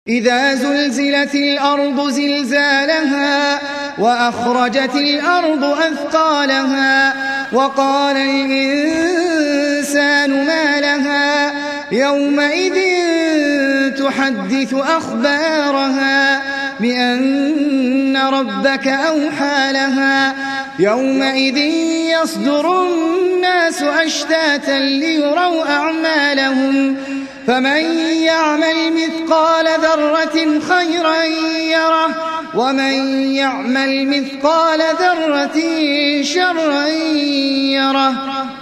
إذا زلزلت الأرض زلزالها وأخرجت الأرض أثقالها وقال الإنسان ما لها يومئذ تحدث أخبارها بأن ربك أوحى لها يومئذ يصدر الناس أشتاتا ليروا أعمالهم فمن يعمل مثقال ذرة خيرا يره ومن يعمل مثقال ذرة شرا يره.